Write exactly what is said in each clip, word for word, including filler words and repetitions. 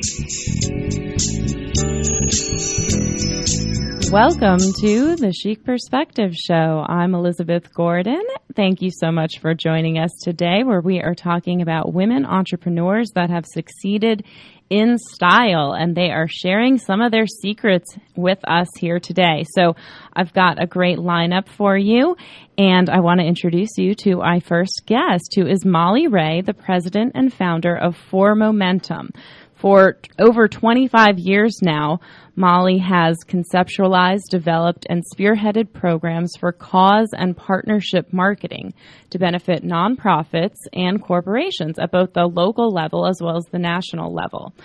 Welcome to the Chic Perspective Show. I'm Elizabeth Gordon. Thank you so much for joining us today, where we are talking about women entrepreneurs that have succeeded in style, and they are sharing some of their secrets with us here today. So I've got a great lineup for you, and I want to introduce you to our first guest, who is Molly Ray, the president and founder of For Momentum. For over twenty-five years now, Molly has conceptualized, developed, and spearheaded programs for cause and partnership marketing to benefit nonprofits and corporations at both the local level as well as the national level.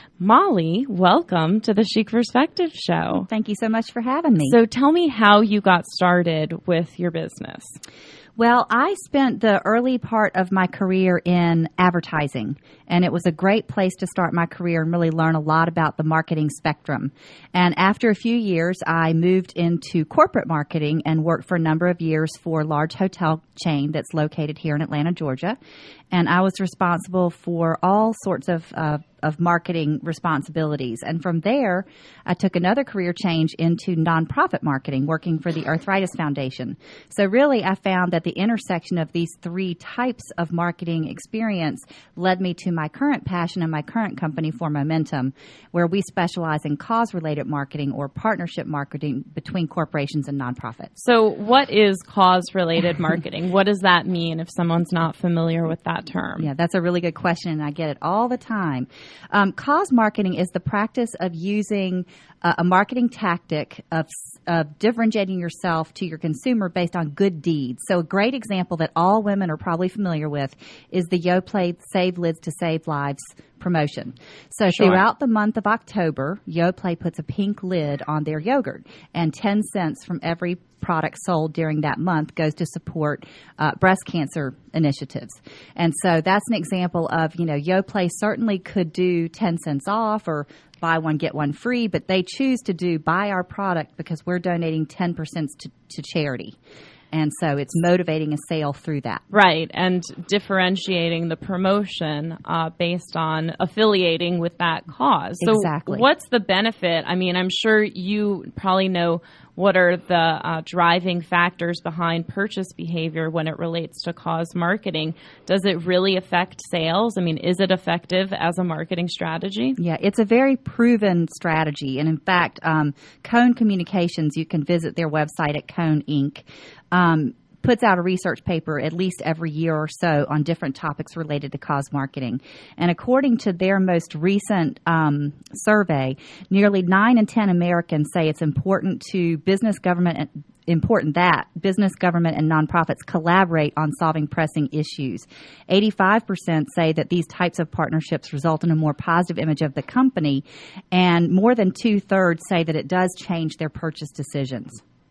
Molly, welcome to the Chic Perspective Show. Thank you so much for having me. So tell me how you got started with your business. Well, I spent the early part of my career in advertising, and it was a great place to start my career and really learn a lot about the marketing spectrum. And after a few years, I moved into corporate marketing and worked for a number of years for a large hotel chain that's located here in Atlanta, Georgia. And I was responsible for all sorts of uh, of marketing responsibilities. And from there, I took another career change into nonprofit marketing, working for the Arthritis Foundation. So really, I found that the intersection of these three types of marketing experience led me to my current passion and my current company, For Momentum, where we specialize in cause-related marketing or partnership marketing between corporations and nonprofits. So what is cause-related marketing? What does that mean if someone's not familiar with that term? Yeah, that's a really good question, and I get it all the time. Um, cause marketing is the practice of using uh, a marketing tactic of, of differentiating yourself to your consumer based on good deeds. So a great example that all women are probably familiar with is the Yoplait Save Lids to Save Lives promotion. So Sure. Throughout the month of October, Yoplait puts a pink lid on their yogurt, and ten cents from every product sold during that month goes to support uh, breast cancer initiatives. And so that's an example of, you know, Yoplait certainly could do ten cents off or buy one, get one free, but they choose to do buy our product because we're donating ten percent to, to charity. And so it's motivating a sale through that. Right, and differentiating the promotion uh, based on affiliating with that cause. So Exactly. What's the benefit? I mean, I'm sure you probably know what are the uh, driving factors behind purchase behavior when it relates to cause marketing. Does it really affect sales? I mean, is it effective as a marketing strategy? Yeah, it's a very proven strategy. And in fact, um, Cone Communications, you can visit their website at Cone Incorporated, um, puts out a research paper at least every year or so on different topics related to cause marketing. And according to their most recent um, survey, nearly nine in ten Americans say it's important to business, government, and important that business, government, and nonprofits collaborate on solving pressing issues. eighty-five percent say that these types of partnerships result in a more positive image of the company, and more than two-thirds say that it does change their purchase decisions.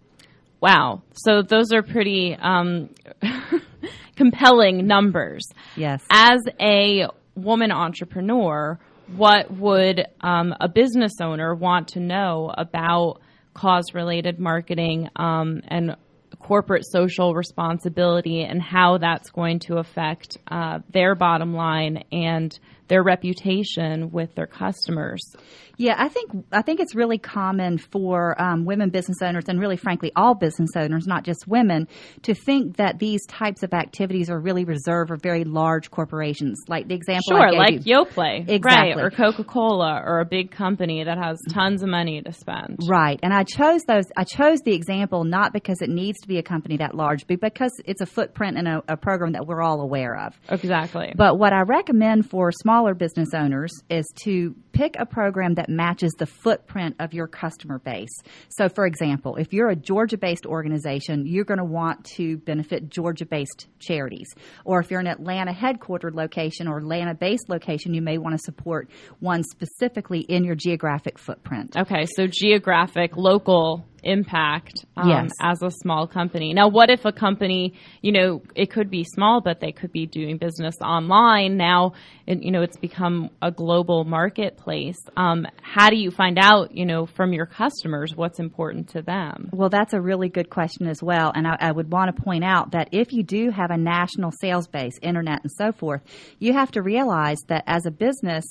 Wow. So those are pretty um, compelling numbers. Yes. As a woman entrepreneur, what would um, a business owner want to know about cause-related marketing um, and corporate social responsibility and how that's going to affect uh, their bottom line and their reputation with their customers? Yeah, I think I think it's really common for um, women business owners and really, frankly, all business owners, not just women, to think that these types of activities are really reserved for very large corporations. Like the example Sure, I gave like you. Yoplait, Exactly. right, or Coca-Cola, or a big company that has tons of money to spend. Right, and I chose those. I chose the example not because it needs to be a company that large, but because it's a footprint and a, a program that we're all aware of. Exactly. But what I recommend for smaller business owners is to pick a program that matches the footprint of your customer base. So, for example, if you're a Georgia-based organization, you're going to want to benefit Georgia-based charities. Or if you're an Atlanta headquartered location or Atlanta-based location, you may want to support one specifically in your geographic footprint. Okay, so geographic, local impact um, Yes. as a small company. Now, what if a company, you know, it could be small, but they could be doing business online. Now, it, you know, it's become a global marketplace. Um, how do you find out, you know, from your customers what's important to them? Well, that's a really good question as well. And I, I would want to point out that if you do have a national sales base, internet and so forth, you have to realize that as a business,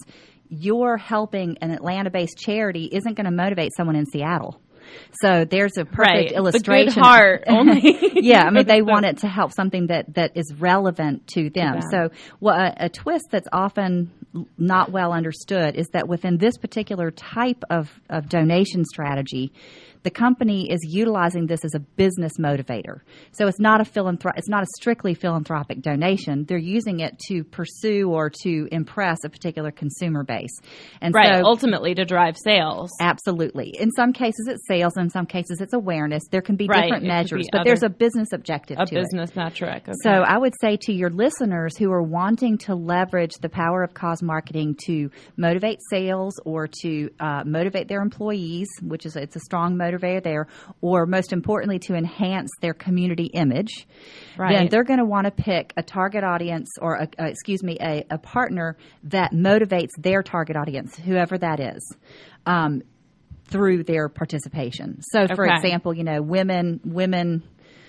you're helping an Atlanta-based charity isn't going to motivate someone in Seattle. So there's a perfect right. illustration. The good heart only. Yeah, I mean, they want it to help something that, that is relevant to them. To them. So well, a, a twist that's often not well understood is that within this particular type of, of donation strategy, the company is utilizing this as a business motivator. So it's not a philanthrop- it's not a strictly philanthropic donation. They're using it to pursue or to impress a particular consumer base. And right, so, ultimately to drive sales. Absolutely. In some cases it's sales, in some cases it's awareness. There can be right. different it measures, but other, there's a business objective a to it. A business metric. Okay. So I would say to your listeners who are wanting to leverage the power of cause marketing to motivate sales or to uh, motivate their employees, which is it's a strong motivator there, or most importantly to enhance their community image, right. then they're going to want to pick a target audience or a, uh, excuse me a, a partner that motivates their target audience, whoever that is, um, through their participation. So for okay. example, you know, women women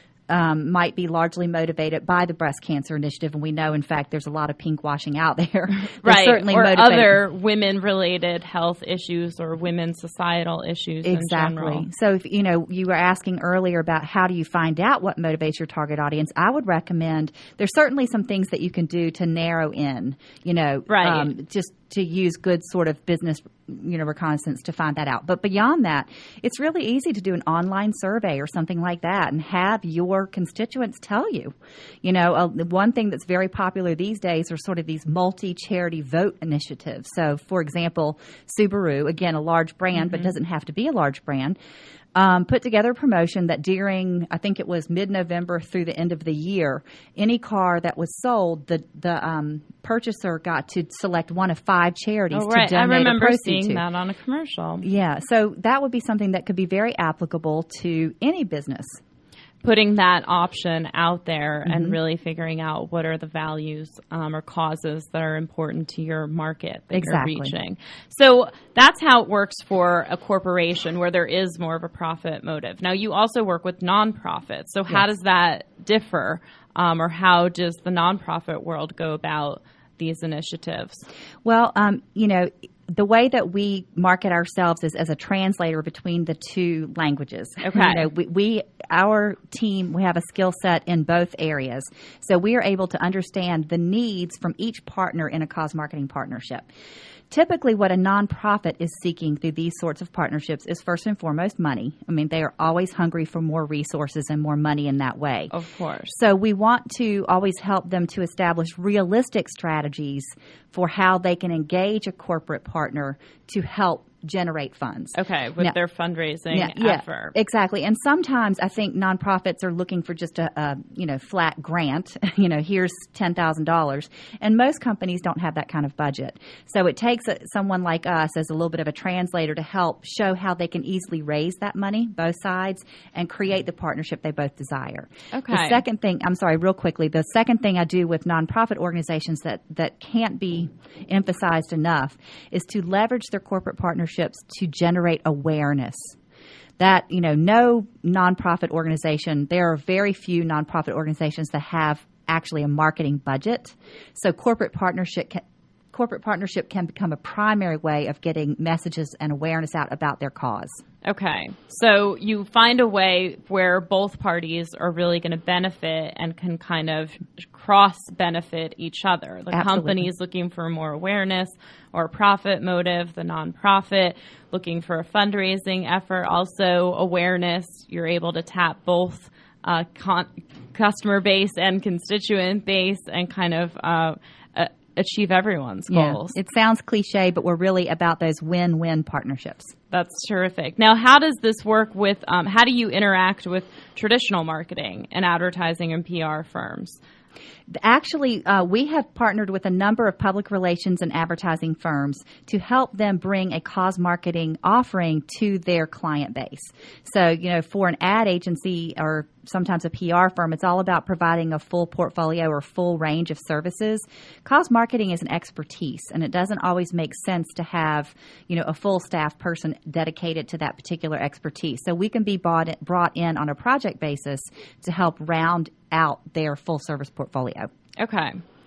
Um, might be largely motivated by the breast cancer initiative, and we know, in fact, there's a lot of pink washing out there. right, certainly or motivated. other women-related health issues or women's societal issues exactly. in general. So, if, you know, you were asking earlier about how do you find out what motivates your target audience. I would recommend there's certainly some things that you can do to narrow in, you know, right. um, just to use good sort of business, you know, reconnaissance to find that out. But beyond that, it's really easy to do an online survey or something like that and have your constituents tell you. You know, uh, one thing that's very popular these days are sort of these multi-charity vote initiatives. So, for example, Subaru, again, a large brand, mm-hmm. but doesn't have to be a large brand, Um, put together a promotion that during, I think it was mid-November through the end of the year, any car that was sold, the the um, purchaser got to select one of five charities oh, right. to donate I remember a proceed seeing to. that on a commercial. Yeah, so that would be something that could be very applicable to any business. Putting that option out there mm-hmm. and really figuring out what are the values um, or causes that are important to your market that exactly. you're reaching. So that's how it works for a corporation where there is more of a profit motive. Now, you also work with nonprofits. So how yes. does that differ, um, or how does the nonprofit world go about these initiatives? Well, um, you know, the way that we market ourselves is as a translator between the two languages. Okay. You know, we, we our team, we have a skill set in both areas. So we are able to understand the needs from each partner in a cause marketing partnership. Typically, what a nonprofit is seeking through these sorts of partnerships is first and foremost money. I mean, they are always hungry for more resources and more money in that way. Of course. So we want to always help them to establish realistic strategies for how they can engage a corporate partner to help generate funds. Okay, with now, their fundraising yeah, effort. Yeah, exactly. And sometimes I think nonprofits are looking for just a, a you know flat grant. you know, here's ten thousand dollars, and most companies don't have that kind of budget. So it takes a, someone like us as a little bit of a translator to help show how they can easily raise that money, both sides, and create the partnership they both desire. Okay. The second thing, I'm sorry, real quickly. The second thing I do with nonprofit organizations that that can't be emphasized enough is to leverage their corporate partnerships to generate awareness. That, you know, no nonprofit organization, there are very few nonprofit organizations that have actually a marketing budget. So corporate partnership can, corporate partnership can become a primary way of getting messages and awareness out about their cause. Okay. So you find a way where both parties are really going to benefit and can kind of cross-benefit each other. The Absolutely. company is looking for more awareness or profit motive. The nonprofit looking for a fundraising effort. Also awareness. You're able to tap both uh, con- customer base and constituent base and kind of uh, uh, achieve everyone's goals. Yeah. It sounds cliche, but we're really about those win-win partnerships. That's terrific. Now, how does this work with, um, how do you interact with traditional marketing and advertising and P R firms? Actually, uh, we have partnered with a number of public relations and advertising firms to help them bring a cause marketing offering to their client base. So, you know, for an ad agency or sometimes a P R firm, it's all about providing a full portfolio or full range of services. Cause marketing is an expertise, and it doesn't always make sense to have, you know, a full staff person dedicated to that particular expertise. So we can be brought brought in on a project basis to help round out their full service portfolio. Okay.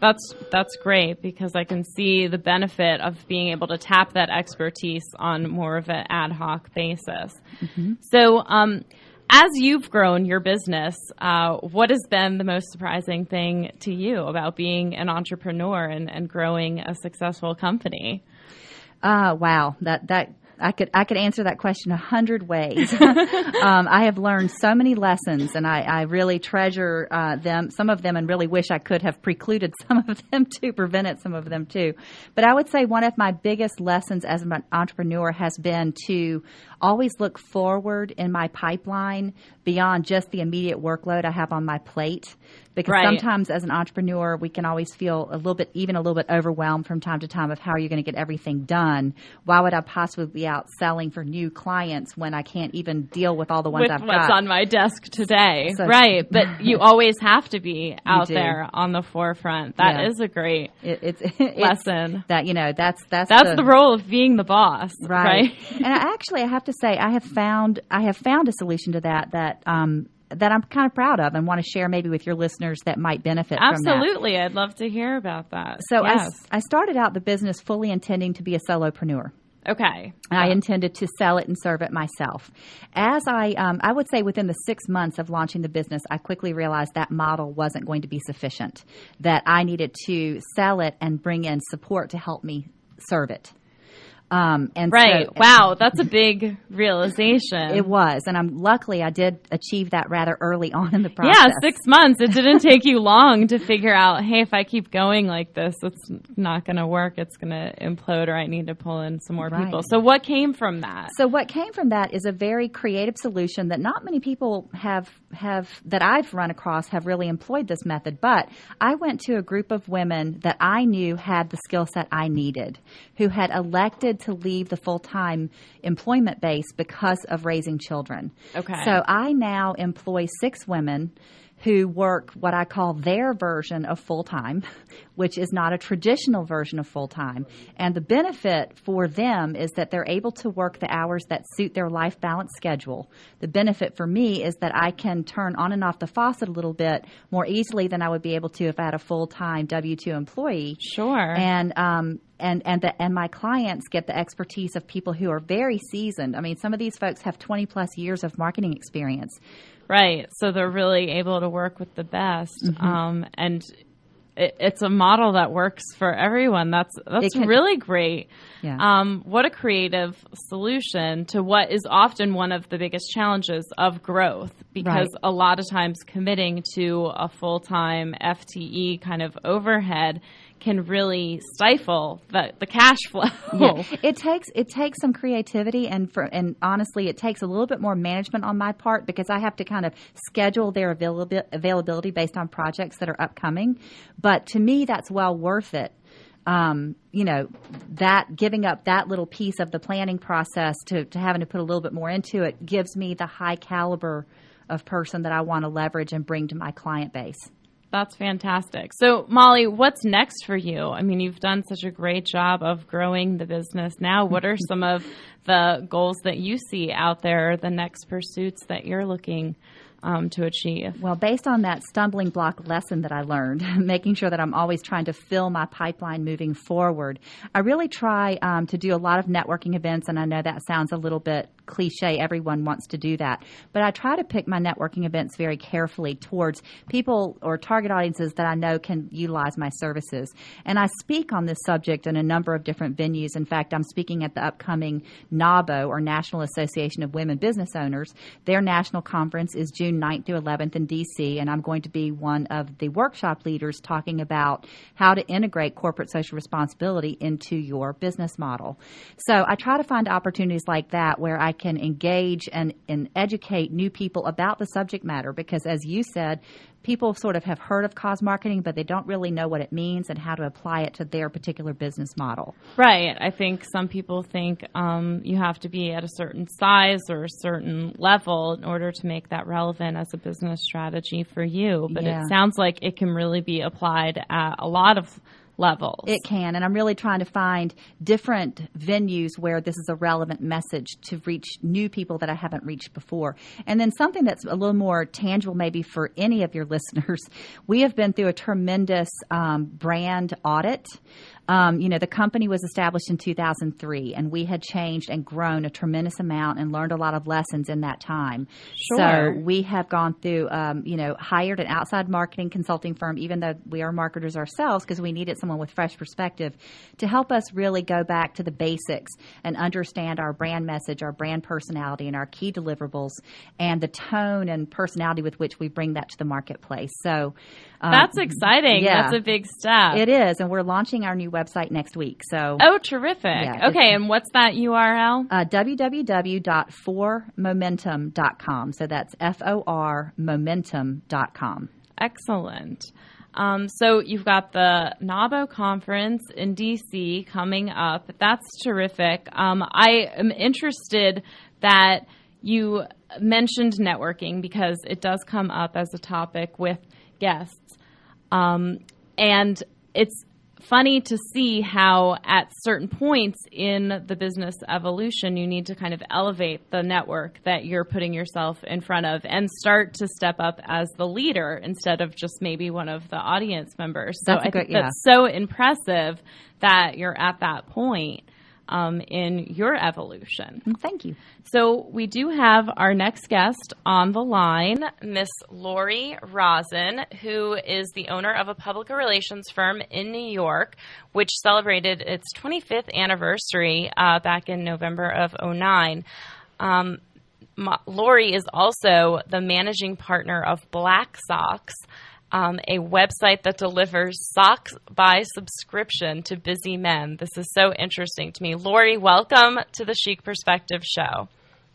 That's that's great because I can see the benefit of being able to tap that expertise on more of an ad hoc basis. Mm-hmm. So, um, as you've grown your business, uh, what has been the most surprising thing to you about being an entrepreneur and, and growing a successful company? Uh, wow, that that. I could I could answer that question a hundred ways. um, I have learned so many lessons, and I, I really treasure uh, them, some of them, and really wish I could have precluded some of them too, prevented some of them too. But I would say one of my biggest lessons as an entrepreneur has been to always look forward in my pipeline beyond just the immediate workload I have on my plate. Because right. sometimes as an entrepreneur, we can always feel a little bit, even a little bit overwhelmed from time to time of how are you going to get everything done? Why would I possibly be out selling for new clients when I can't even deal with all the ones with I've what's got? What's on my desk today. So, right. But you always have to be out do. there on the forefront. That yeah. is a great it, it's, it's lesson. That, you know, that's, that's, that's the, the role of being the boss. Right. right? And I actually, I have to say, I have found, I have found a solution to that, that, um, that I'm kind of proud of and want to share maybe with your listeners that might benefit Absolutely. from that. Absolutely. I'd love to hear about that. So yes. I, I started out the business fully intending to be a solopreneur. Okay. I intended to sell it and serve it myself. As I, um, I would say within the six months of launching the business, I quickly realized that model wasn't going to be sufficient, that I needed to sell it and bring in support to help me serve it. Um, and right. So, wow. That's a big realization. It was. And I'm luckily I did achieve that rather early on in the process. Yeah, six months. It didn't take you long to figure out, hey, if I keep going like this, it's not going to work. It's going to implode, or I need to pull in some more right. people. So what came from that? So what came from that is a very creative solution that not many people have, have that I've run across have really employed this method. But I went to a group of women that I knew had the skill set I needed, who had elected to leave the full-time employment base because of raising children. Okay. So I now employ six women who work what I call their version of full-time, which is not a traditional version of full-time. And the benefit for them is that they're able to work the hours that suit their life balance schedule. The benefit for me is that I can turn on and off the faucet a little bit more easily than I would be able to if I had a full-time W two employee. Sure. And um, and and the, and my clients get the expertise of people who are very seasoned. I mean, some of these folks have twenty plus years of marketing experience. Right. So they're really able to work with the best. Mm-hmm. Um, and it, it's a model that works for everyone. That's that's can, really great. Yeah. Um, what a creative solution to what is often one of the biggest challenges of growth, because right. a lot of times committing to a full-time F T E kind of overhead can really stifle the, the cash flow. Yeah. It takes it takes some creativity, and for and honestly, it takes a little bit more management on my part, because I have to kind of schedule their availability availability based on projects that are upcoming. But to me, that's well worth it. Um, you know, that giving up that little piece of the planning process to, to having to put a little bit more into it gives me the high caliber of person that I want to leverage and bring to my client base. That's fantastic. So, Molly, what's next for you? I mean, you've done such a great job of growing the business now. What are some of the goals that you see out there, the next pursuits that you're looking um, to achieve? Well, based on that stumbling block lesson that I learned, making sure that I'm always trying to fill my pipeline moving forward, I really try um, to do a lot of networking events, and I know that sounds a little bit cliche. Everyone wants to do that. But I try to pick my networking events very carefully towards people or target audiences that I know can utilize my services. And I speak on this subject in a number of different venues. In fact, I'm speaking at the upcoming NAWBO, or National Association of Women Business Owners. Their national conference is June ninth through eleventh in D C, and I'm going to be one of the workshop leaders talking about how to integrate corporate social responsibility into your business model. So I try to find opportunities like that where I can engage and, and educate new people about the subject matter, because as you said, people sort of have heard of cause marketing, but they don't really know what it means and how to apply it to their particular business model. Right. I think some people think um, you have to be at a certain size or a certain level in order to make that relevant as a business strategy for you. But Yeah. it sounds like it can really be applied at a lot of levels. It can, and I'm really trying to find different venues where this is a relevant message to reach new people that I haven't reached before. And then something that's a little more tangible maybe for any of your listeners, we have been through a tremendous um, brand audit. Um, you know, the company was established in two thousand three, and we had changed and grown a tremendous amount and learned a lot of lessons in that time. Sure. So we have gone through, um, you know, hired an outside marketing consulting firm, even though we are marketers ourselves, because we needed someone with fresh perspective to help us really go back to the basics and understand our brand message, our brand personality, and our key deliverables, and the tone and personality with which we bring that to the marketplace. So um, that's exciting. Yeah, that's a big step. It is, and we're launching our new website next week. So oh, terrific. Yeah, okay, and what's that U R L? Uh, w w w dot for momentum dot com. So that's F O R momentum dot com. Excellent. Um, so you've got the NAWBO conference in D C coming up. That's terrific. Um, I am interested that you mentioned networking because it does come up as a topic with guests. Um, and it's funny to see how at certain points in the business evolution, you need to kind of elevate the network that you're putting yourself in front of and start to step up as the leader instead of just maybe one of the audience members. So that's I good, think yeah. that's so impressive that you're at that point um, in your evolution. Thank you. So we do have our next guest on the line, Miss Lori Rosen, who is the owner of a public relations firm in New York, which celebrated its twenty-fifth anniversary uh, back in November of oh nine. Um, Ma- Lori is also the managing partner of Black Socks, Um, a website that delivers socks by subscription to busy men. This is so interesting to me. Lori, welcome to the Chic Perspective Show.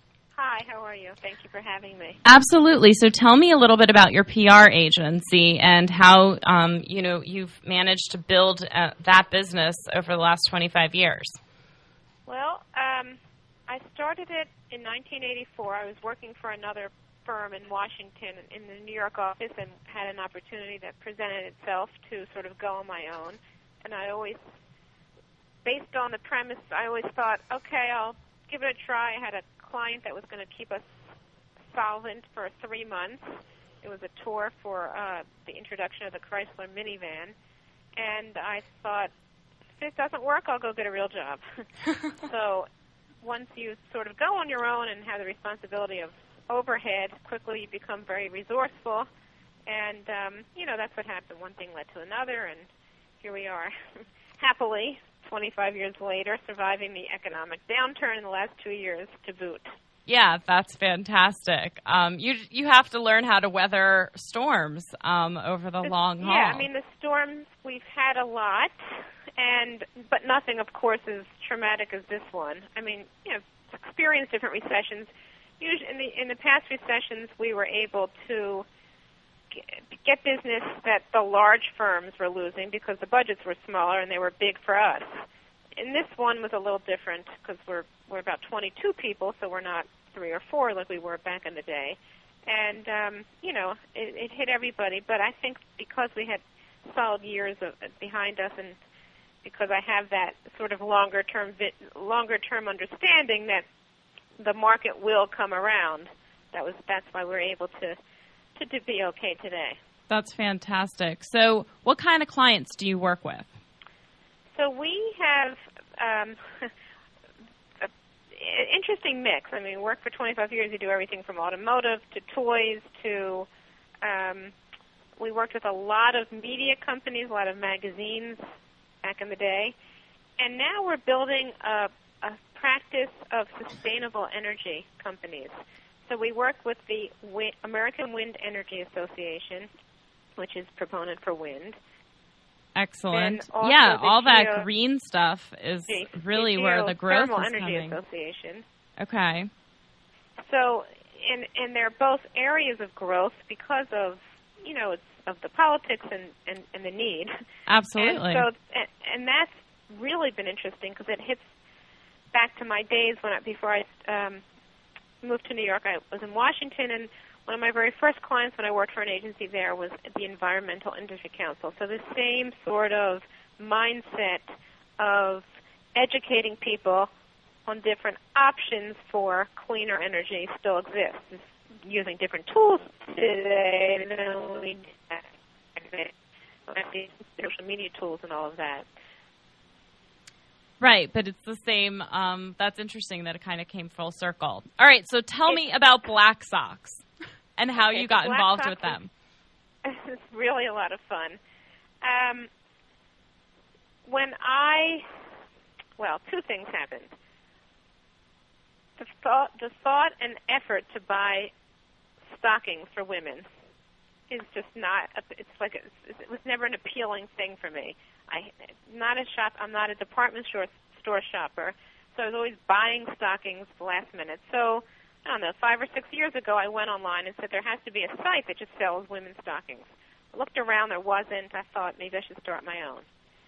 Hi, how are you? Thank you for having me. Absolutely. So tell me a little bit about your P R agency and how um, you know you've managed to build uh, that business over the last twenty-five years. Well, um, I started it in nineteen eighty-four. I was working for another firm in Washington in the New York office and had an opportunity that presented itself to sort of go on my own. And I always, based on the premise, I always thought, okay, I'll give it a try. I had a client that was going to keep us solvent for three months. It was a tour for uh, the introduction of the Chrysler minivan. And I thought, if it doesn't work, I'll go get a real job. So once you sort of go on your own and have the responsibility of overhead, quickly you become very resourceful, and um, you know that's what happened. One thing led to another, and here we are, happily, twenty-five years later, surviving the economic downturn in the last two years to boot. Yeah, that's fantastic. Um, you you have to learn how to weather storms um, over the The- long haul. Yeah, I mean the storms we've had a lot, and but nothing, of course, as traumatic as this one. I mean, you know, experienced different recessions. Usually in the in the past recessions, we were able to get business that the large firms were losing because the budgets were smaller and they were big for us. And this one was a little different because we're we're about twenty-two people, so we're not three or four like we were back in the day. And um, you know, it, it hit everybody. But I think because we had solid years of, behind us, and because I have that sort of longer term longer term understanding that the market will come around. That was that's why we're able to, to to be okay today. That's fantastic. So, what kind of clients do you work with? So we have um, an interesting mix. I mean, we work for twenty-five years. We do everything from automotive to toys to. Um, we worked with a lot of media companies, a lot of magazines back in the day, and now we're building a. a practice of sustainable energy companies. So we work with the Wi- American Wind Energy Association, which is proponent for wind. Excellent. And also Yeah, the all Geo- that green stuff is the- really the where the growth Geothermal is Energy coming. Association. Okay. So, and and they're both areas of growth because of, you know, it's of the politics and, and, and the need. Absolutely. And so, and, and that's really been interesting because it hits back to my days when I, before I um, moved to New York. I was in Washington, and one of my very first clients when I worked for an agency there was the Environmental Industry Council. So the same sort of mindset of educating people on different options for cleaner energy still exists. It's using different tools today than we did, social media tools and all of that. Right, but it's the same. Um, that's interesting that it kind of came full circle. All right, so tell it's, me about Black Socks and how okay, you got Black involved Socks with them. Is, it's really a lot of fun. Um, when I, well, two things happened. The thought, the thought and effort to buy stockings for women is just not. It's like a, it was never an appealing thing for me. I not a shop. I'm not a department store store shopper, so I was always buying stockings last minute. So I don't know, five or six years ago, I went online and said there has to be a site that just sells women's stockings. I looked around, there wasn't. I thought maybe I should start my own.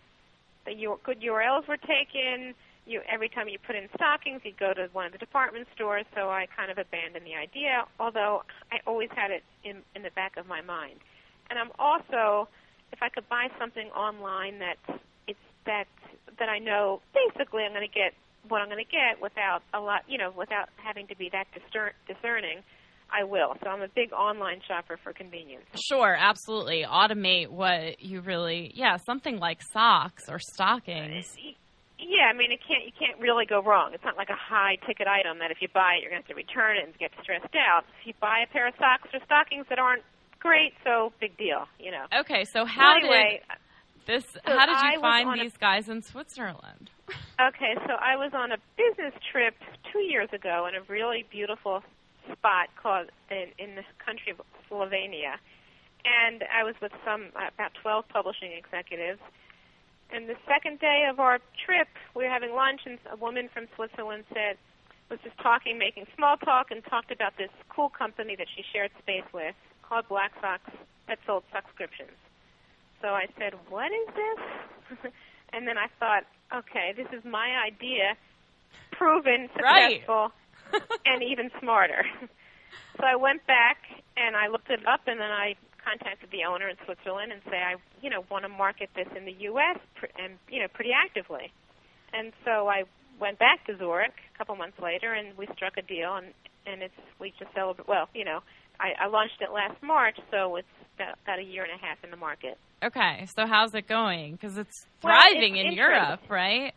The U- good U R Ls were taken. You, every time you put in stockings, you'd go to one of the department stores, so I kind of abandoned the idea, although I always had it in, in the back of my mind. And I'm also, if I could buy something online that it's that that I know basically I'm going to get what I'm going to get without a lot, you know, without having to be that discern, discerning, I will. So I'm a big online shopper for convenience. Sure, absolutely. Automate what you really, yeah, something like socks or stockings. Uh, Yeah, I mean, it can't. You can't really go wrong. It's not like a high-ticket item that if you buy it, you're going to have to return it and get stressed out. If you buy a pair of socks or stockings that aren't great, so big deal, you know. Okay, so how so anyway, did this? so how did you I find these a, guys in Switzerland? Okay, so I was on a business trip two years ago in a really beautiful spot called in, in the country of Slovenia, and I was with some about twelve publishing executives. And the second day of our trip, we were having lunch, and a woman from Switzerland said, was just talking, making small talk, and talked about this cool company that she shared space with called Black Socks that sold subscriptions. So I said, what is this? And then I thought, okay, this is my idea, proven successful, right. and even smarter. So I went back, and I looked it up, and then I contacted the owner in Switzerland and say, I, you know, want to market this in the U S pr- and, you know, pretty actively. And so I went back to Zurich a couple months later, and we struck a deal, and, and it's, we just celebrate, well, you know, I, I launched it last March, so it's about, about a year and a half in the market. Okay, so how's it going? Because it's thriving well, it's in Europe, right?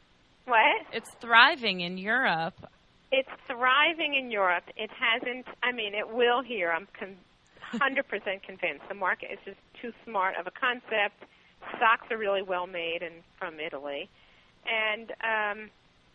What? It's thriving in Europe. It's thriving in Europe. It hasn't, I mean, it will here. I'm con- one hundred percent convinced. The market is just too smart of a concept. Socks are really well made and from Italy, and um,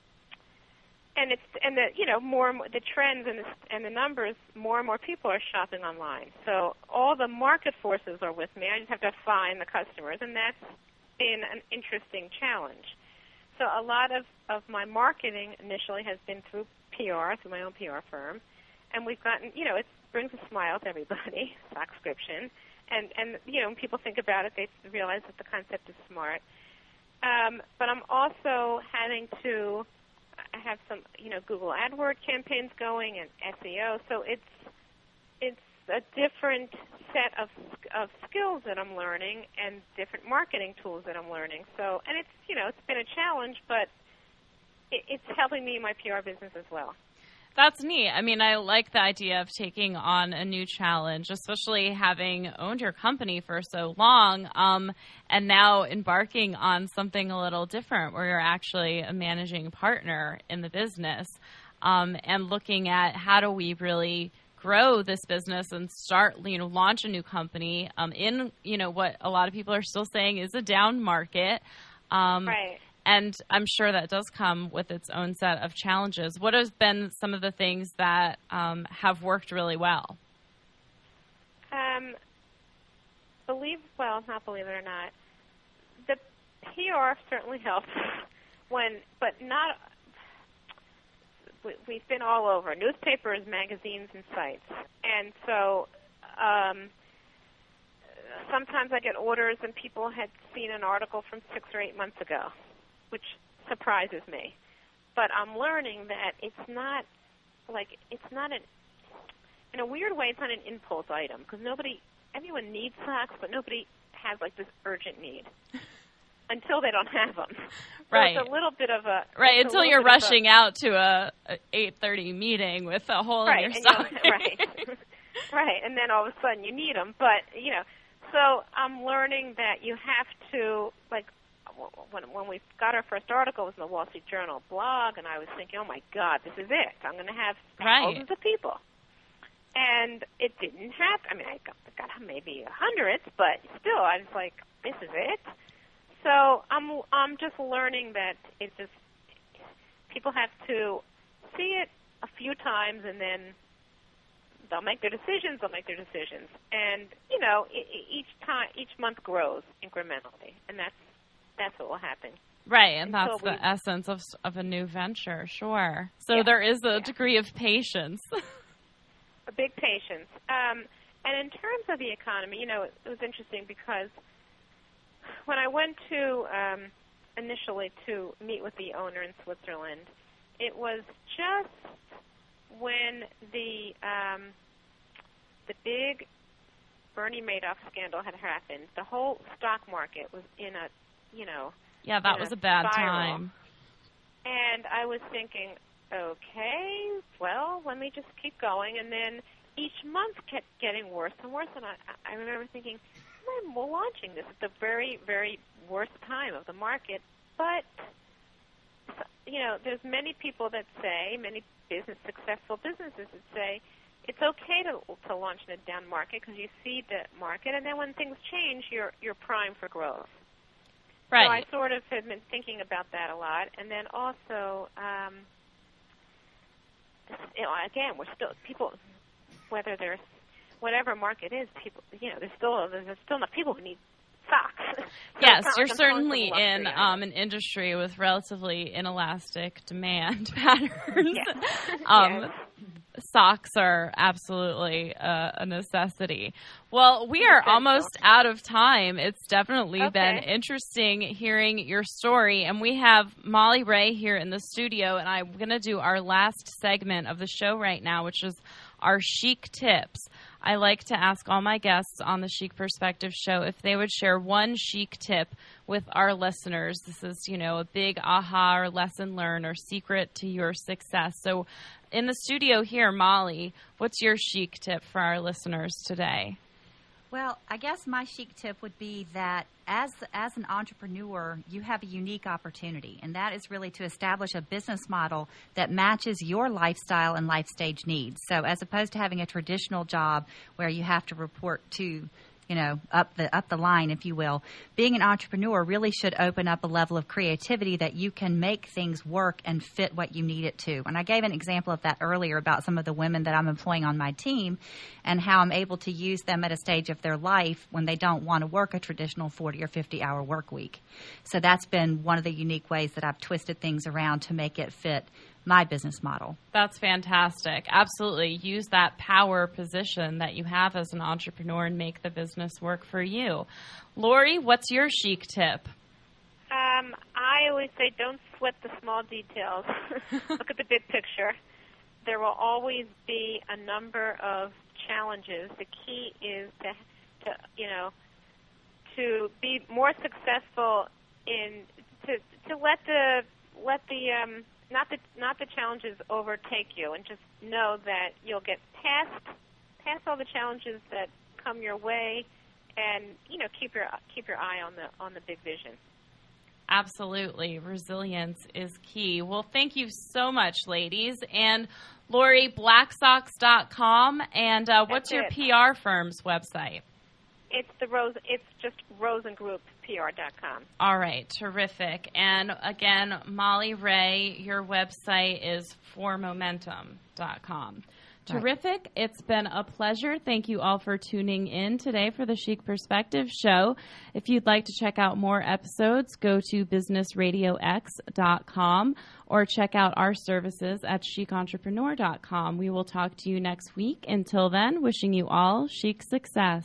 and it's and the you know more and more, the trends and the, and the numbers. More and more people are shopping online. So all the market forces are with me. I just have to find the customers, and that's been an interesting challenge. So a lot of of my marketing initially has been through P R, through my own P R firm, and we've gotten you know it's brings a smile to everybody, Sockscription. And, and, you know, when people think about it, they realize that the concept is smart. Um, but I'm also having to I have some, you know, Google AdWords campaigns going and S E O. So it's it's a different set of of skills that I'm learning and different marketing tools that I'm learning. So, and it's, you know, it's been a challenge, but it, it's helping me in my P R business as well. That's neat. I mean, I like the idea of taking on a new challenge, especially having owned your company for so long, um, and now embarking on something a little different where you're actually a managing partner in the business, um, and looking at how do we really grow this business and start, you know, launch a new company um, in, you know, what a lot of people are still saying is a down market. Um, right. And I'm sure that does come with its own set of challenges. What have been some of the things that um, have worked really well? Um, believe, well, not believe it or not, the P R certainly helps when, but not, we, we've been all over, newspapers, magazines, and sites. And so um, sometimes I get orders and people had seen an article from six or eight months ago, which surprises me. But I'm learning that it's not, like, it's not an, in a weird way, it's not an impulse item, because nobody, everyone needs socks, but nobody has, like, this urgent need. until they don't have them. So right. It's a little bit of a right until you're rushing a, out to a, a eight thirty meeting with a hole right, in your stomach. Right, right, and then all of a sudden you need them. But you know, so I'm learning that you have to like. When, when we got our first article, it was in the Wall Street Journal blog, and I was thinking, oh, my God, this is it. I'm going to have thousands right. of people. And it didn't happen. I mean, I got, got maybe hundreds, but still, I was like, this is it. So I'm I'm just learning that it just people have to see it a few times, and then they'll make their decisions. They'll make their decisions, and you know, each time, each month grows incrementally, and that's that's what will happen. Right, and Until that's the we, essence of of a new venture. Sure. So yeah, there is a yeah. degree of patience. A big patience. Um, and in terms of the economy, you know, it, it was interesting because when I went to um, initially to meet with the owner in Switzerland, it was just when the um, the big Bernie Madoff scandal had happened. The whole stock market was in a, you know, yeah, that was a, a bad spiral. time. And I was thinking, okay, well, let me just keep going. And then each month kept getting worse and worse. And I, I remember thinking, I'm launching this at the very, very worst time of the market. But, you know, there's many people that say, many business, successful businesses that say, it's okay to to launch in a down market because you see the market, and then when things change, you're you're primed for growth. Right. So I sort of have been thinking about that a lot, and then also, um, you know, again, we're still people, whether there's whatever market is, people, you know, there's still there's still enough people who need socks. So yes, like you're I'm certainly in luxury, um, an industry with relatively inelastic demand patterns. Yes. um, yes. Socks are absolutely uh, a necessity. Well, we are almost out of time. It's definitely okay. been interesting hearing your story. And we have Molly Ray here in the studio, and I'm going to do our last segment of the show right now, which is our Chic Tips. I like to ask all my guests on the Chic Perspective show if they would share one chic tip with our listeners. This is, you know, a big aha or lesson learned or secret to your success. So in the studio here, Molly, what's your chic tip for our listeners today? Well, I guess my chic tip would be that as as an entrepreneur, you have a unique opportunity, and that is really to establish a business model that matches your lifestyle and life stage needs. So as opposed to having a traditional job where you have to report to, you know, up the up the line, if you will, being an entrepreneur really should open up a level of creativity that you can make things work and fit what you need it to. And I gave an example of that earlier about some of the women that I'm employing on my team and how I'm able to use them at a stage of their life when they don't want to work a traditional forty or fifty hour work week. So that's been one of the unique ways that I've twisted things around to make it fit my business model. That's fantastic. Absolutely. Use that power position that you have as an entrepreneur and make the business work for you. Lori, what's your chic tip? Um, I always say don't sweat the small details. Look at the big picture. There will always be a number of challenges. The key is to, to you know, to be more successful in to to let the let the um, Not the not the challenges overtake you, and just know that you'll get past past all the challenges that come your way, and you know keep your keep your eye on the on the big vision. Absolutely, resilience is key. Well, thank you so much, ladies. And Lori, black socks dot com, and uh, what's your it. P R firm's website? It's the Rose. It's just rosengroup P R dot com. All right, terrific. And again, Molly Ray, your website is for momentum dot com. Terrific. It's been a pleasure. Thank you all for tuning in today for the Chic Perspective Show. If you'd like to check out more episodes, go to business radio x dot com or check out our services at chic entrepreneur dot com. We will talk to you next week. Until then, wishing you all chic success.